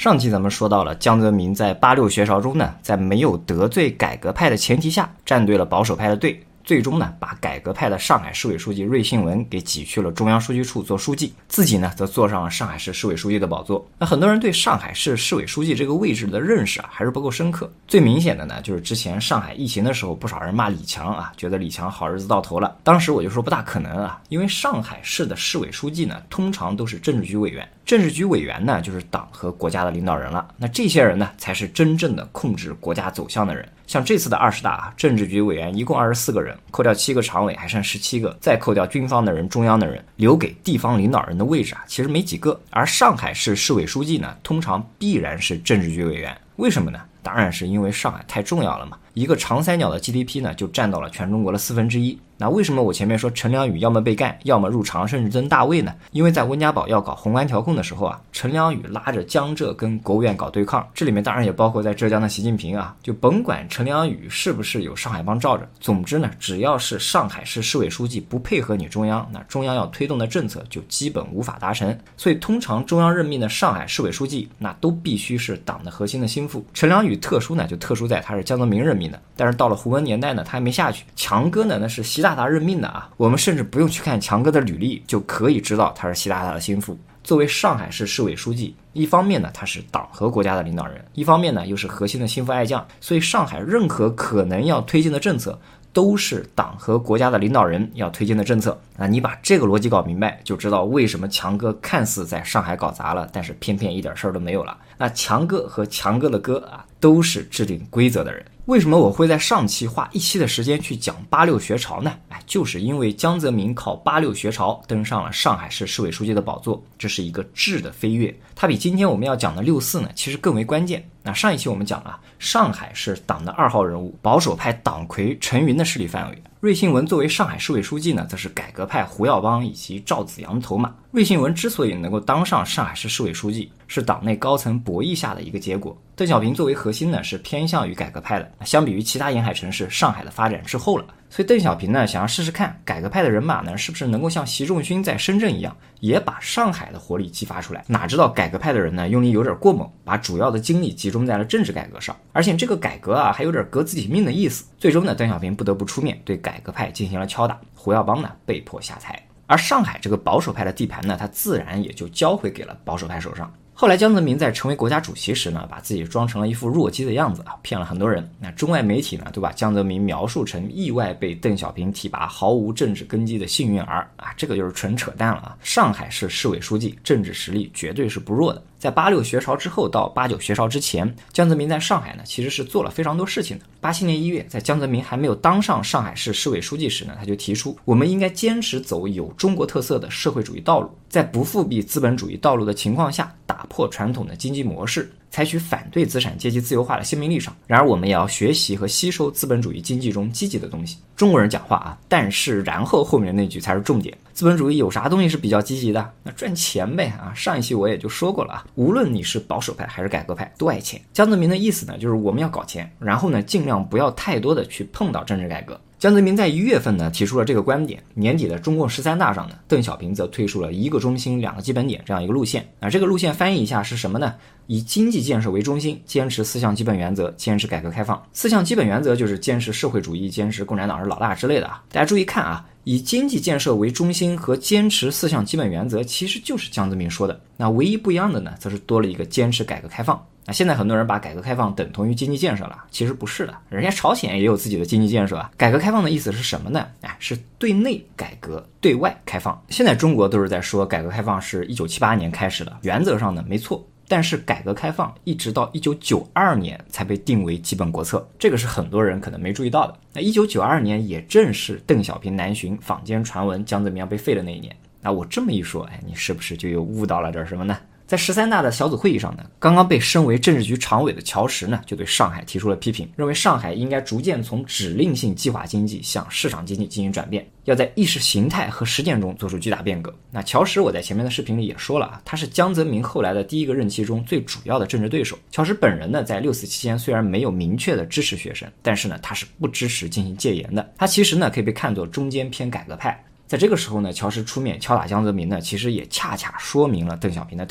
上期咱们说到了江泽民在86学潮中呢，在没有得罪改革派的前提下，站对了保守派的队，最终呢，把改革派的上海市委书记芮信文给挤去了中央书记处做书记，自己呢则坐上了上海市市委书记的宝座。那很多人对上海市市委书记这个位置的认识还是不够深刻。最明显的呢，就是之前上海疫情的时候，不少人骂李强觉得李强好日子到头了。当时我就说不大可能因为上海市的市委书记呢，通常都是政治局委员。政治局委员呢，就是党和国家的领导人了。那这些人呢，才是真正的控制国家走向的人。像这次的20大政治局委员一共24个人，扣掉7个常委，还剩17个，再扣掉军方的人、中央的人，留给地方领导人的位置其实没几个。而上海市市委书记呢，通常必然是政治局委员。为什么呢？当然是因为上海太重要了嘛，一个长三角的 GDP 呢，就占到了全中国的1/4。那为什么我前面说陈良宇要么被干，要么入常，甚至登大位呢？因为在温家宝要搞宏观调控的时候陈良宇拉着江浙跟国务院搞对抗，这里面当然也包括在浙江的习近平就甭管陈良宇是不是有上海帮罩着，总之呢，只要是上海市市委书记不配合你中央，那中央要推动的政策就基本无法达成。所以通常中央任命的上海市委书记，那都必须是党的核心的心腹。陈良宇特殊呢，就特殊在他是江泽民任命的，但是到了胡温年代呢，他还没下去。强哥呢，那是习大大任命的我们甚至不用去看强哥的履历，就可以知道他是习大大的心腹。作为上海市市委书记，一方面呢他是党和国家的领导人，一方面呢又是核心的心腹爱将，所以上海任何可能要推进的政策，都是党和国家的领导人要推进的政策。你把这个逻辑搞明白，就知道为什么强哥看似在上海搞砸了，但是偏偏一点事儿都没有了。那强哥和强哥的哥都是制定规则的人。为什么我会在上期花1期的时间去讲86学潮呢？就是因为江泽民靠86学潮登上了上海市市委书记的宝座，这是一个质的飞跃，它比今天我们要讲的64呢，其实更为关键。那上一期我们讲了，上海是党的2号人物，保守派党魁陈云的势力范围。芮信文作为上海市委书记呢，则是改革派胡耀邦以及赵紫阳的头马。芮信文之所以能够当上上海市市委书记，是党内高层博弈下的一个结果。邓小平作为核心呢，是偏向于改革派的，相比于其他沿海城市，上海的发展滞后了。所以邓小平呢，想要试试看改革派的人马呢，是不是能够像习仲勋在深圳一样，也把上海的活力激发出来。哪知道改革派的人呢，用力有点过猛，把主要的精力集中在了政治改革上，而且这个改革还有点革自己命的意思。最终呢，邓小平不得不出面对改革派进行了敲打，胡耀邦呢被迫下台。而上海这个保守派的地盘呢，他自然也就交回给了保守派手上。后来江泽民在成为国家主席时呢，把自己装成了一副弱鸡的样子骗了很多人。那中外媒体呢，都把江泽民描述成意外被邓小平提拔、毫无政治根基的幸运儿这个就是纯扯淡了上海市市委书记政治实力绝对是不弱的。在86学潮之后到89学潮之前，江泽民在上海呢，其实是做了非常多事情的。87年1月，在江泽民还没有当上上海市市委书记时呢，他就提出，我们应该坚持走有中国特色的社会主义道路，在不复辟资本主义道路的情况下，打破传统的经济模式，采取反对资产阶级自由化的鲜明立场。然而我们也要学习和吸收资本主义经济中积极的东西。中国人讲话但是然后后面的那句才是重点。资本主义有啥东西是比较积极的？那赚钱呗上一期我也就说过了无论你是保守派还是改革派，都爱钱。江泽民的意思呢，就是我们要搞钱，然后呢，尽量不要太多的去碰到政治改革。江泽民在1月份呢提出了这个观点，年底的中共13大上呢，邓小平则推出了一个中心2个基本点这样一个路线。这个路线翻译一下是什么呢？以经济建设为中心，坚持4项基本原则，坚持改革开放。4项基本原则就是坚持社会主义，坚持共产党是老大之类的大家注意看以经济建设为中心和坚持4项基本原则其实就是江泽民说的。那唯一不一样的呢，则是多了一个坚持改革开放。现在很多人把改革开放等同于经济建设了，其实不是的，人家朝鲜也有自己的经济建设改革开放的意思是什么呢？是对内改革，对外开放。现在中国都是在说改革开放是1978年开始的，原则上呢没错，但是改革开放一直到1992年才被定为基本国策，这个是很多人可能没注意到的。那1992年也正是邓小平南巡，坊间传闻江泽民要被废的那一年。那我这么一说，你是不是就又悟到了点什么呢？在13大的小组会议上呢，刚刚被升为政治局常委的乔石呢，就对上海提出了批评，认为上海应该逐渐从指令性计划经济向市场经济进行转变，要在意识形态和实践中做出巨大变革。那乔石我在前面的视频里也说了他是江泽民后来的第一个任期中最主要的政治对手。乔石本人呢，在64期间虽然没有明确的支持学生，但是呢，他是不支持进行戒严的，他其实呢可以被看作中间偏改革派。在这个时候呢，乔石出面敲打江泽民呢，其实也恰恰说明了邓小平的态度。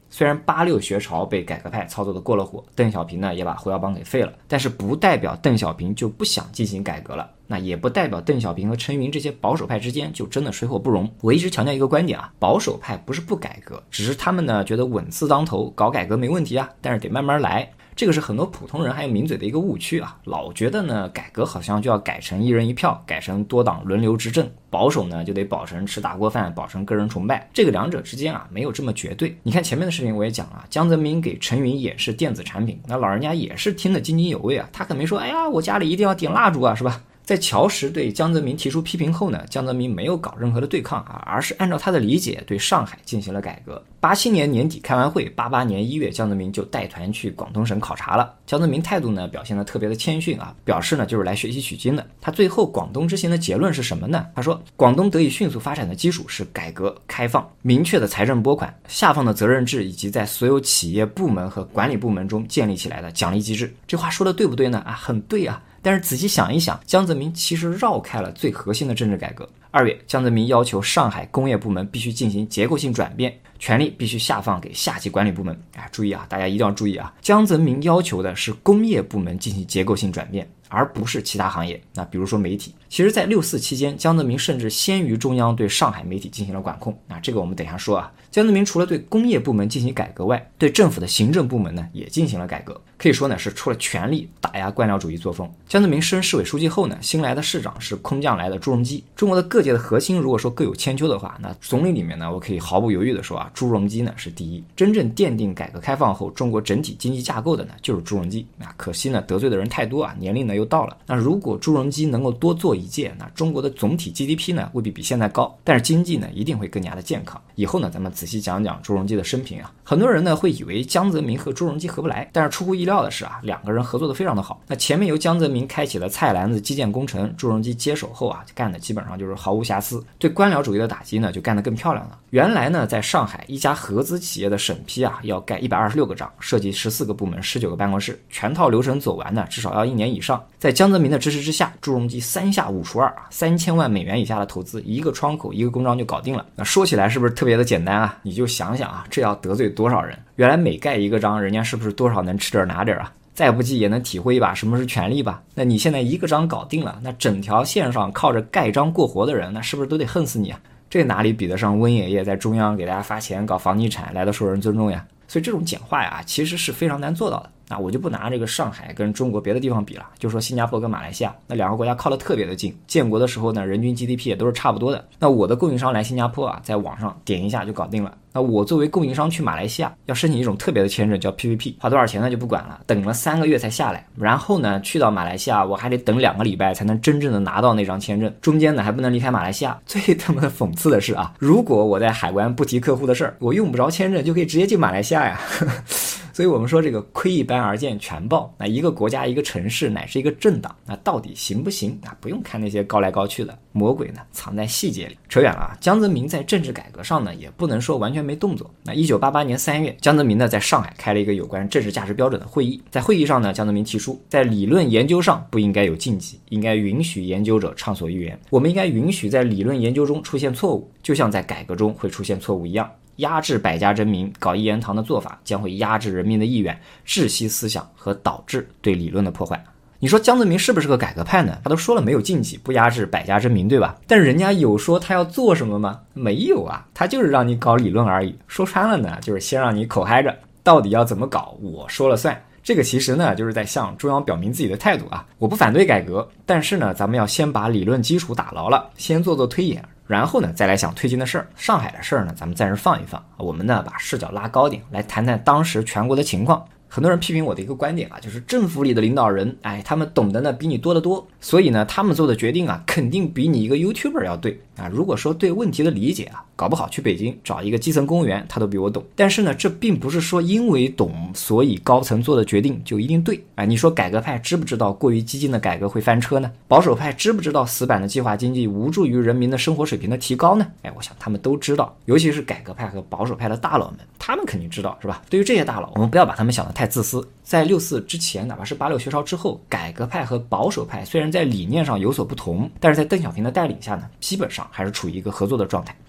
虽然86学潮被改革派操作的过了火，邓小平呢也把胡耀邦给废了，但是不代表邓小平就不想进行改革了，那也不代表邓小平和陈云这些保守派之间就真的水火不容。我一直强调一个观点啊，保守派不是不改革，只是他们呢觉得稳字当头，搞改革没问题啊，但是得慢慢来。这个是很多普通人还有名嘴的一个误区啊，老觉得呢改革好像就要改成一人一票，改成多党轮流执政，保守呢就得保成吃大锅饭，保成个人崇拜，这个两者之间啊没有这么绝对。你看前面的视频我也讲了，江泽民给陈云演示电子产品，那老人家也是听得津津有味啊，他可没说哎呀我家里一定要点蜡烛啊，是吧？在乔石对江泽民提出批评后呢，江泽民没有搞任何的对抗啊，而是按照他的理解对上海进行了改革。87年年底开完会，88年1月江泽民就带团去广东省考察了。江泽民态度呢表现得特别的谦逊啊，表示呢就是来学习取经的。他最后广东之行的结论是什么呢？他说广东得以迅速发展的基础是改革开放、明确的财政拨款、下放的责任制以及在所有企业部门和管理部门中建立起来的奖励机制。这话说的对不对呢？啊，很对啊。但是仔细想一想，江泽民其实绕开了最核心的政治改革。2月，江泽民要求上海工业部门必须进行结构性转变，权力必须下放给下级管理部门。注意啊，大家一定要注意啊，江泽民要求的是工业部门进行结构性转变，而不是其他行业。那比如说媒体，其实在6·4期间，江泽民甚至先于中央对上海媒体进行了管控。这个我们等一下说啊。江泽民除了对工业部门进行改革外，对政府的行政部门呢也进行了改革，可以说呢是出了全力打压官僚主义作风。江泽民升市委书记后呢，新来的市长是空降来的朱镕基。中国的各界的核心如果说各有千秋的话，那总理里面呢，我可以毫不犹豫的说啊，朱镕基呢是第一。真正奠定改革开放后中国整体经济架构的呢就是朱镕基。可惜呢得罪的人太多啊，年龄呢又到了。那如果朱镕基能够多做一届，那中国的总体 GDP 呢未必比现在高，但是经济呢一定会更加的健康。以后呢咱们仔细讲讲朱镕基的生平啊。很多人呢会以为江泽民和朱镕基合不来，但是出乎意料的是啊，两个人合作的非常的好。那前面由江泽民开启了菜篮子基建工程，朱镕基接手后啊，干的基本上就是毫无瑕疵，对官僚主义的打击呢就干得更漂亮了。原来呢在上海一家合资企业的审批啊要盖126个章，涉及14个部门19个办公室，全套流程走完呢至少要1年以上。在江泽民的支持之下，朱镕基3下5除2啊，3000万美元以下的投资，一个窗口一个公章就搞定了。那说起来是不是特别的简单啊？你就想想啊，这要得罪多少人？原来每盖一个章，人家是不是多少能吃点拿点啊？再不济也能体会一把什么是权力吧。那你现在一个章搞定了，那整条线上靠着盖章过活的人，那是不是都得恨死你啊？这哪里比得上温爷爷在中央给大家发钱搞房地产来的受人尊重呀？所以这种简化呀其实是非常难做到的。那我就不拿这个上海跟中国别的地方比了，就说新加坡跟马来西亚，那两个国家靠得特别的近，建国的时候呢人均 GDP 也都是差不多的。那我的供应商来新加坡啊，在网上点一下就搞定了。那我作为供应商去马来西亚要申请一种特别的签证叫 PVP， 花多少钱呢就不管了，等了3个月才下来，然后呢去到马来西亚我还得等2个礼拜才能真正的拿到那张签证，中间呢还不能离开马来西亚。最他妈的讽刺的是啊，如果我在海关不提客户的事儿，我用不着签证就可以直接进马来西亚呀所以我们说这个窥一斑而见全豹，那一个国家一个城市乃至一个政党，那到底行不行？那不用看那些高来高去的，魔鬼呢藏在细节里。扯远了啊，江泽民在政治改革上呢也不能说完全没动作。那1988年3月，江泽民呢在上海开了一个有关政治价值标准的会议，在会议上呢，江泽民提出，在理论研究上不应该有禁忌，应该允许研究者畅所欲言，我们应该允许在理论研究中出现错误，就像在改革中会出现错误一样。压制百家争鸣、搞一言堂的做法将会压制人民的意愿，窒息思想和导致对理论的破坏。你说江泽民是不是个改革派呢？他都说了没有禁忌，不压制百家争鸣，对吧？但人家有说他要做什么吗？没有啊，他就是让你搞理论而已。说穿了呢，就是先让你口嗨着，到底要怎么搞，我说了算。这个其实呢，就是在向中央表明自己的态度啊。我不反对改革，但是呢，咱们要先把理论基础打牢了，先做做推演，然后呢，再来想推进的事儿。上海的事儿呢，咱们暂时放一放，我们呢，把视角拉高点，来谈谈当时全国的情况。很多人批评我的一个观点啊，就是政府里的领导人，他们懂得呢比你多得多，所以呢，他们做的决定啊，肯定比你一个 YouTuber 要对啊。如果说对问题的理解啊，搞不好去北京找一个基层公务员，他都比我懂。但是呢，这并不是说因为懂，所以高层做的决定就一定对啊。你说改革派知不知道过于激进的改革会翻车呢？保守派知不知道死板的计划经济无助于人民的生活水平的提高呢？我想他们都知道，尤其是改革派和保守派的大佬们，他们肯定知道，是吧？对于这些大佬，我们不要把他们想得太自私。在6·4之前，哪怕是86学潮之后，改革派和保守派虽然在理念上有所不同，但是在邓小平的带领下呢，基本上还是处于一个合作的状态。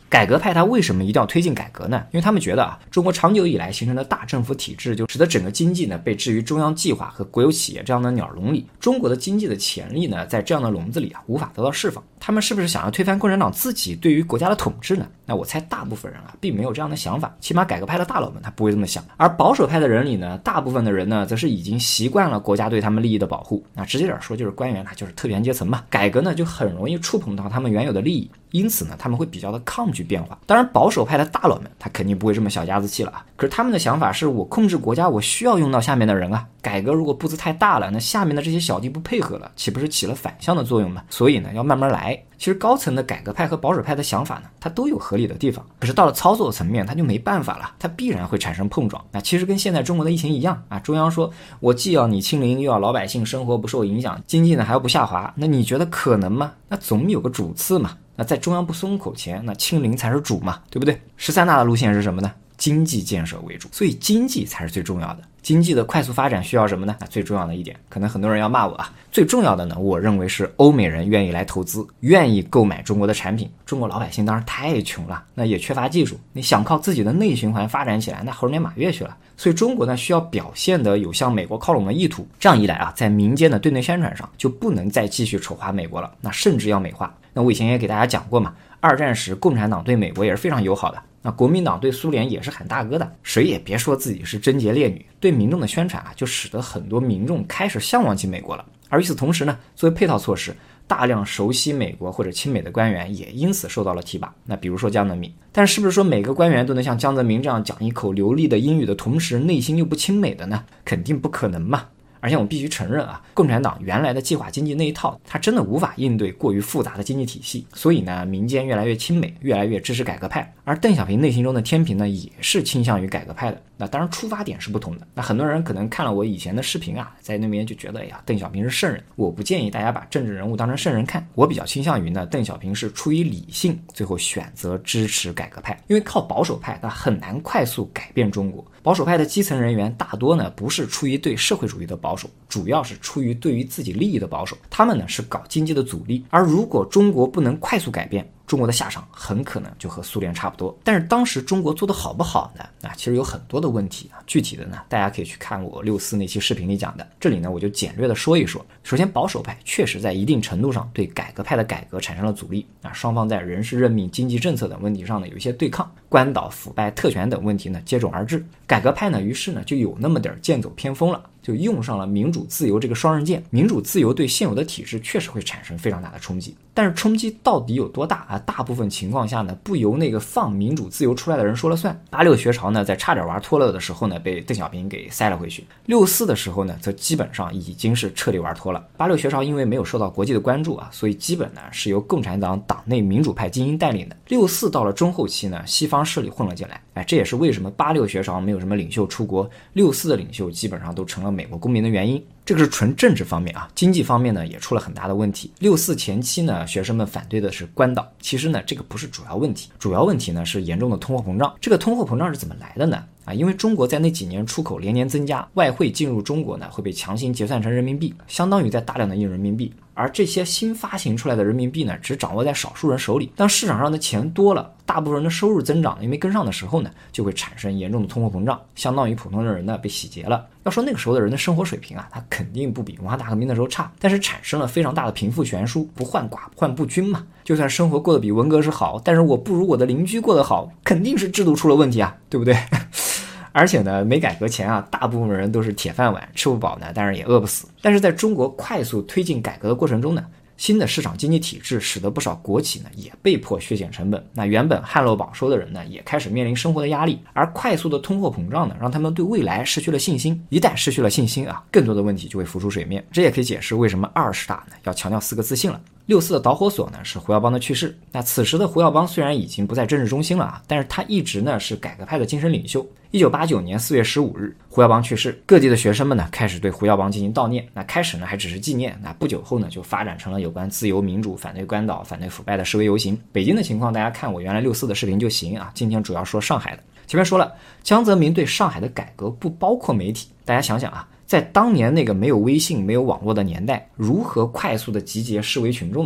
改革派他为什么一定要推进改革呢？因为他们觉得中国长久以来形成的大政府体制就使得整个经济呢被置于中央计划和国有企业这样的鸟笼里，中国的经济的潜力呢在这样的笼子里无法得到释放。他们是不是想要推翻共产党自己对于国家的统治呢？那我猜大部分人并没有这样的想法，起码改革派的大佬们他不会这么想。而保守派的人里呢，大部分的人呢则是已经习惯了国家对他们利益的保护。那直接点说就是官员就是特权阶层嘛，改革呢就很容易触碰到他们原有的利益，因此呢他们会比较的抗拒变化。当然保守派的大佬们他肯定不会这么小家子气了可是他们的想法是我控制国家我需要用到下面的人改革如果步子太大了，那下面的这些小弟不配合了，岂不是起了反向的作用吗？所以呢要慢慢来。其实高层的改革派和保守派的想法呢，它都有合理的地方，可是到了操作层面它就没办法了，它必然会产生碰撞。那其实跟现在中国的疫情一样中央说我既要你清零，又要老百姓生活不受影响，经济呢还要不下滑，那你觉得可能吗？那总有个主次嘛。那在中央不松口前，那清零才是主嘛，对不对？13大的路线是什么呢？经济建设为主，所以经济才是最重要的。经济的快速发展需要什么呢？那最重要的一点，可能很多人要骂我最重要的呢，我认为是欧美人愿意来投资，愿意购买中国的产品。中国老百姓当然太穷了，那也缺乏技术，你想靠自己的内循环发展起来，那猴年马月去了。所以中国呢需要表现的有向美国靠拢的意图，这样一来在民间的对内宣传上就不能再继续丑化美国了，那甚至要美化。那我以前也给大家讲过嘛，二战时共产党对美国也是非常友好的，那国民党对苏联也是喊大哥的，谁也别说自己是贞洁烈女。对民众的宣传就使得很多民众开始向往起美国了。而与此同时呢，作为配套措施，大量熟悉美国或者亲美的官员也因此受到了提拔。那比如说江泽民，但是不是说每个官员都能像江泽民这样讲一口流利的英语的同时内心又不亲美的呢？肯定不可能嘛。而且我们必须承认共产党原来的计划经济那一套，它真的无法应对过于复杂的经济体系，所以呢，民间越来越亲美，越来越支持改革派。而邓小平内心中的天平呢，也是倾向于改革派的。那当然出发点是不同的。那很多人可能看了我以前的视频在那边就觉得邓小平是圣人。我不建议大家把政治人物当成圣人看，我比较倾向于呢，邓小平是出于理性，最后选择支持改革派。因为靠保守派它很难快速改变中国。保守派的基层人员大多呢不是出于对社会主义的保守，主要是出于对于自己利益的保守。他们呢是搞经济的阻力。而如果中国不能快速改变，中国的下场很可能就和苏联差不多。但是当时中国做得好不好呢？其实有很多的问题具体的呢，大家可以去看我64那期视频里讲的。这里呢，我就简略的说一说。首先，保守派确实在一定程度上对改革派的改革产生了阻力双方在人事任命、经济政策等问题上呢有一些对抗，官倒、腐败、特权等问题呢接踵而至。改革派呢，于是呢就有那么点剑走偏锋了。就用上了民主自由这个双刃剑。民主自由对现有的体制确实会产生非常大的冲击，但是冲击到底有多大大部分情况下呢，不由那个放民主自由出来的人说了算。86学潮呢，在差点玩脱了的时候呢，被邓小平给塞了回去。64的时候呢，则基本上已经是彻底玩脱了。86学潮因为没有受到国际的关注所以基本呢是由共产党党内民主派精英带领的。64到了中后期呢，西方势力混了进来，这也是为什么86学潮没有什么领袖出国，64的领袖基本上都成了美国公民的原因。这个是纯政治方面经济方面呢也出了很大的问题。64前期呢，学生们反对的是关岛，其实呢这个不是主要问题，主要问题呢是严重的通货膨胀。这个通货膨胀是怎么来的呢？因为中国在那几年出口连年增加，外汇进入中国呢会被强行结算成人民币，相当于在大量的印人民币。而这些新发行出来的人民币呢，只掌握在少数人手里。当市场上的钱多了，大部分人的收入增长因为跟上的时候呢，就会产生严重的通货膨胀，相当于普通的人呢被洗劫了。要说那个时候的人的生活水平他肯定不比文化大革命的时候差，但是产生了非常大的贫富悬殊，不患寡不患不均嘛。就算生活过得比文革时好，但是我不如我的邻居过得好，肯定是制度出了问题对不对？而且呢，没改革前大部分人都是铁饭碗，吃不饱呢，当然也饿不死。但是在中国快速推进改革的过程中呢，新的市场经济体制使得不少国企呢也被迫削减成本。那原本旱涝保收的人呢，也开始面临生活的压力。而快速的通货膨胀呢，让他们对未来失去了信心。一旦失去了信心更多的问题就会浮出水面。这也可以解释为什么20大呢要强调4个自信了。64的导火索呢是胡耀邦的去世。那此时的胡耀邦虽然已经不在政治中心了但是他一直呢是改革派的精神领袖。1989年4月15日，胡耀邦去世，各地的学生们呢开始对胡耀邦进行悼念。那开始呢还只是纪念，那不久后呢就发展成了有关自由民主、反对关岛、反对腐败的示威游行。北京的情况大家看我原来64的视频就行今天主要说上海的。前面说了，江泽民对上海的改革不包括媒体。大家想想在当年那个没有微信、没有网络的年代，如何快速的集结示威群众呢？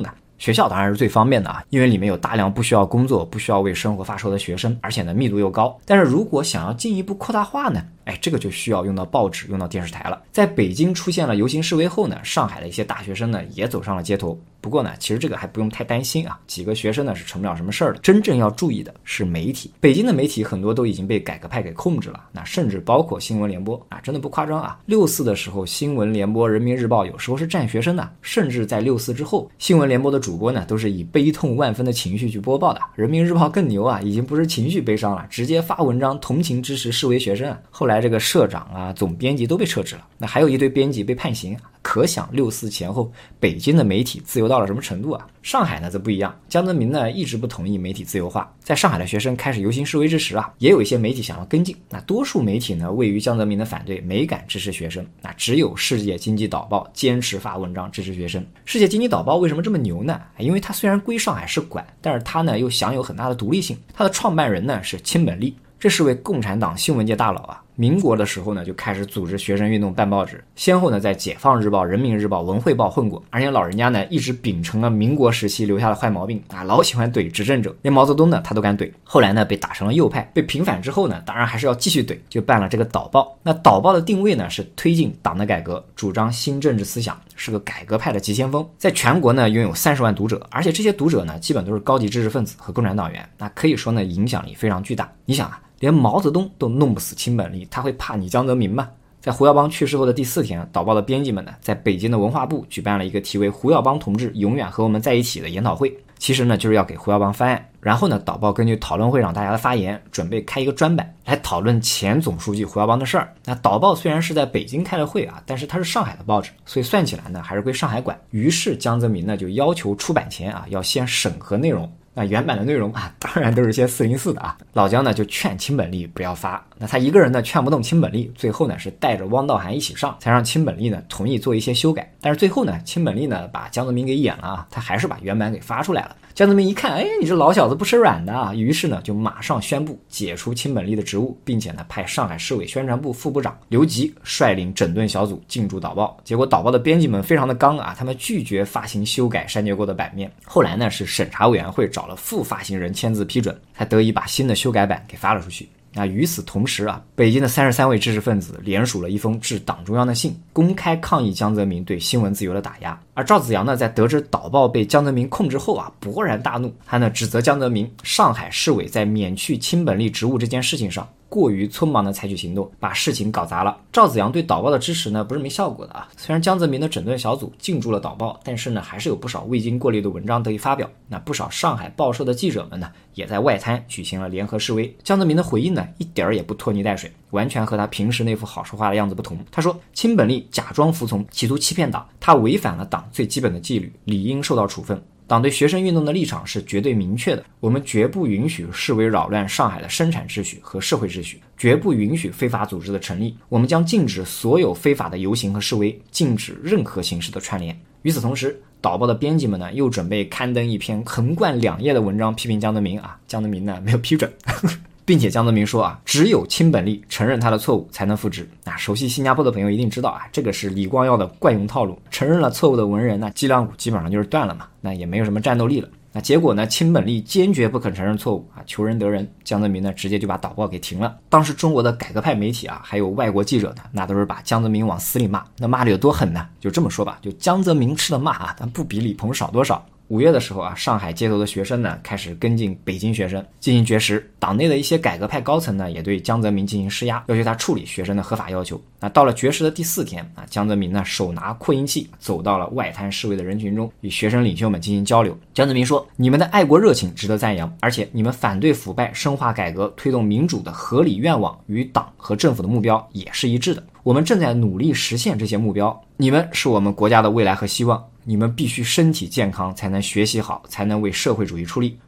学校当然是最方便的啊，因为里面有大量不需要工作、不需要为生活发愁的学生，而且呢密度又高。但是如果想要进一步扩大化呢，这个就需要用到报纸、用到电视台了。在北京出现了游行示威后呢，上海的一些大学生呢也走上了街头。不过呢，其实这个还不用太担心啊，几个学生呢是成不了什么事儿的。真正要注意的是媒体，北京的媒体很多都已经被改革派给控制了，那甚至包括新闻联播啊，真的不夸张啊。6·4的时候，新闻联播、人民日报有时候是占学生的，甚至在6·4之后，新闻联播的主播呢都是以悲痛万分的情绪去播报的。人民日报更牛啊，已经不是情绪悲伤了，直接发文章同情支持示威学生啊。后来这个社长啊、总编辑都被撤职了，那还有一堆编辑被判刑啊。可想6·4前后北京的媒体自由到了什么程度啊。上海呢则不一样，江泽民呢一直不同意媒体自由化。在上海的学生开始游行示威之时啊，也有一些媒体想要跟进，那多数媒体呢位于江泽民的反对，没敢支持学生。那只有世界经济导报坚持发文章支持学生。世界经济导报为什么这么牛呢？因为它虽然归上海市管，但是它呢又享有很大的独立性。它的创办人呢是亲本利，这是位共产党新闻界大佬啊。民国的时候呢就开始组织学生运动办报纸，先后呢在解放日报、人民日报、文汇报混过，而且老人家呢一直秉承了民国时期留下的坏毛病啊，老喜欢怼执政者，连毛泽东呢他都敢怼。后来呢被打成了右派，被平反之后呢当然还是要继续怼，就办了这个导报。那导报的定位呢是推进党的改革，主张新政治思想，是个改革派的急先锋。在全国呢拥有30万读者，而且这些读者呢基本都是高级知识分子和共产党员，那可以说呢影响力非常巨大。你想啊，连毛泽东都弄不死亲本利，他会怕你江泽民吗？在胡耀邦去世后的第4天，导报的编辑们呢，在北京的文化部举办了一个题为"胡耀邦同志永远和我们在一起"的研讨会。其实呢，就是要给胡耀邦翻案。然后呢，导报根据讨论会上大家的发言，准备开一个专版来讨论前总书记胡耀邦的事儿。那导报虽然是在北京开了会啊，但是它是上海的报纸，所以算起来呢，还是归上海管。于是江泽民呢就要求出版前啊，要先审核内容。那原版的内容啊，当然都是些404的啊。老江呢就劝亲本利不要发，那他一个人呢劝不动亲本利，最后呢是带着汪道涵一起上，才让亲本利呢同意做一些修改。但是最后呢，亲本利呢把江泽民给演了啊，他还是把原版给发出来了。江泽民一看，你这老小子不吃软的啊，于是呢就马上宣布解除亲本利的职务，并且呢派上海市委宣传部副部长刘吉率领整顿小组进驻导报。结果导报的编辑们非常的刚啊，他们拒绝发行修改删节过的版面。后来呢是审查委员会找了副发行人签字批准，才得以把新的修改版给发了出去。那与此同时啊，北京的33位知识分子联署了一封致党中央的信，公开抗议江泽民对新闻自由的打压。而赵紫阳呢，在得知导报被江泽民控制后啊，勃然大怒，他呢指责江泽民上海市委在免去亲本利职务这件事情上过于匆忙的采取行动，把事情搞砸了。赵紫阳对导报的支持呢，不是没效果的啊。虽然江泽民的整顿小组进驻了导报，但是呢，还是有不少未经过滤的文章得以发表。那不少上海报社的记者们呢，也在外滩举行了联合示威。江泽民的回应呢，一点也不拖泥带水，完全和他平时那副好说话的样子不同。他说，亲本利假装服从，企图欺骗党，他违反了党最基本的纪律，理应受到处分。党对学生运动的立场是绝对明确的，我们绝不允许示威扰乱上海的生产秩序和社会秩序，绝不允许非法组织的成立，我们将禁止所有非法的游行和示威，禁止任何形式的串联。与此同时，导报的编辑们呢，又准备刊登一篇横贯2页的文章批评江泽民啊，江泽民呢没有批准并且江泽民说啊，只有亲本利承认他的错误才能复职。那熟悉新加坡的朋友一定知道啊，这个是李光耀的惯用套路，承认了错误的文人，那脊梁骨基本上就是断了嘛，那也没有什么战斗力了。那结果呢，亲本利坚决不肯承认错误啊，求仁得仁，江泽民呢直接就把导报给停了。当时中国的改革派媒体啊，还有外国记者呢，那都是把江泽民往死里骂，那骂的有多狠呢？就这么说吧，就江泽民吃的骂啊，但不比李鹏少多少。5月的时候啊，上海街头的学生呢开始跟进北京学生进行绝食，党内的一些改革派高层呢也对江泽民进行施压，要求他处理学生的合法要求。那到了绝食的第4天啊，江泽民呢手拿扩音器走到了外滩示威的人群中，与学生领袖们进行交流。江泽民说，你们的爱国热情值得赞扬，而且你们反对腐败、深化改革、推动民主的合理愿望与党和政府的目标也是一致的，我们正在努力实现这些目标，你们是我们国家的未来和希望，你们必须身体健康才能学习好，才能为社会主义出力。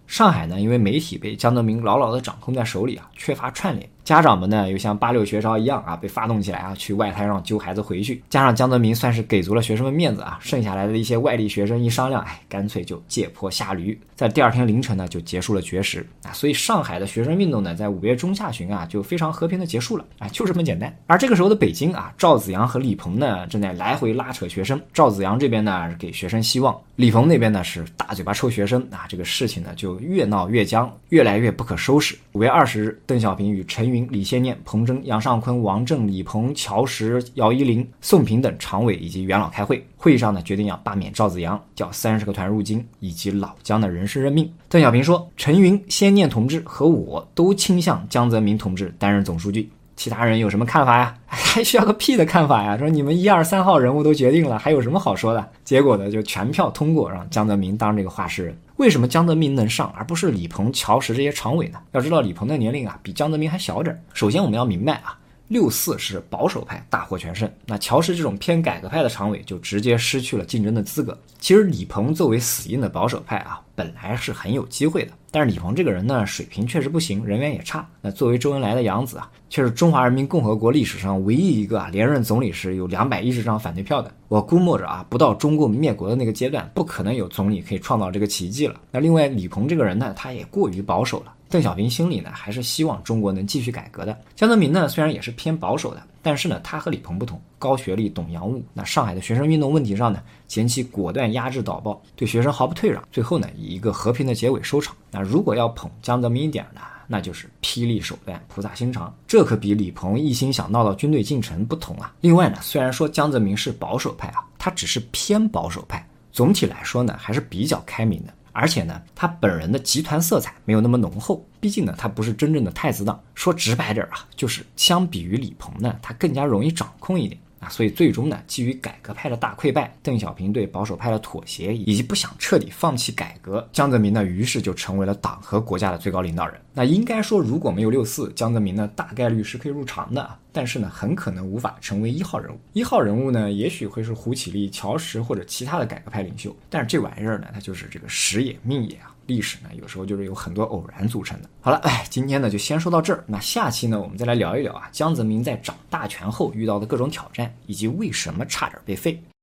上海呢，因为媒体被江泽民牢牢地掌控在手里啊，缺乏串联。家长们呢，又像86学潮一样啊，被发动起来啊，去外滩上揪孩子回去。加上江泽民算是给足了学生们面子啊，剩下来的一些外地学生一商量，干脆就借坡下驴，在第二天凌晨呢，就结束了绝食啊。所以上海的学生运动呢，在5月中下旬啊，就非常和平的结束了啊，就这么简单。而这个时候的北京啊，赵紫阳和李鹏呢，正在来回拉扯学生。赵紫阳这边呢，给学生希望，李鹏那边呢是大嘴巴抽学生啊，这个事情呢就越闹越僵，越来越不可收拾。5月20日，邓小平与陈云、李先念、彭真、杨尚昆、王震、李鹏、乔石、姚依林、宋平等常委以及元老开会。会议上呢，决定要罢免赵紫阳，叫30个团入京，以及老江的人事任命。邓小平说，陈云、先念同志和我都倾向江泽民同志担任总书记。其他人有什么看法呀？还需要个屁的看法呀？说你们1、2、3号人物都决定了，还有什么好说的？结果呢，就全票通过，让江泽民当这个话事人。为什么江泽民能上，而不是李鹏、乔石这些常委呢？要知道李鹏的年龄啊，比江泽民还小点。首先我们要明白啊，64是保守派大获全胜，那乔石这种偏改革派的常委就直接失去了竞争的资格。其实李鹏作为死硬的保守派啊，本来是很有机会的，但是李鹏这个人呢，水平确实不行，人缘也差。那作为周恩来的养子啊，却是中华人民共和国历史上唯一一个连任总理时有210张反对票的。我估摸着啊，不到中共灭国的那个阶段，不可能有总理可以创造这个奇迹了。那另外，李鹏这个人呢，他也过于保守了。邓小平心里呢，还是希望中国能继续改革的。江泽民呢，虽然也是偏保守的，但是呢，他和李鹏不同，高学历懂洋务。那上海的学生运动问题上呢，前期果断压制导报，对学生毫不退让，最后呢，以一个和平的结尾收场。那如果要捧江泽民一点呢，那就是霹雳手段，菩萨心肠，这可比李鹏一心想闹到军队进城不同啊。另外呢，虽然说江泽民是保守派啊，他只是偏保守派，总体来说呢，还是比较开明的。而且呢，他本人的集团色彩没有那么浓厚，毕竟呢，他不是真正的太子党。说直白点啊，就是相比于李鹏呢，他更加容易掌控一点啊。所以最终呢，基于改革派的大溃败，邓小平对保守派的妥协，以及不想彻底放弃改革，江泽民呢，于是就成为了党和国家的最高领导人。那应该说，如果没有64，江泽民呢，大概率是可以入常的，但是呢，很可能无法成为1号人物。1号人物呢，也许会是胡启立、乔石或者其他的改革派领袖，但是这玩意儿呢，它就是这个时也命也啊。历史呢，有时候就是有很多偶然组成的。好了，今天呢就先说到这儿。那下期呢，我们再来聊一聊啊，江泽民在掌大权后遇到的各种挑战，以及为什么差点被废。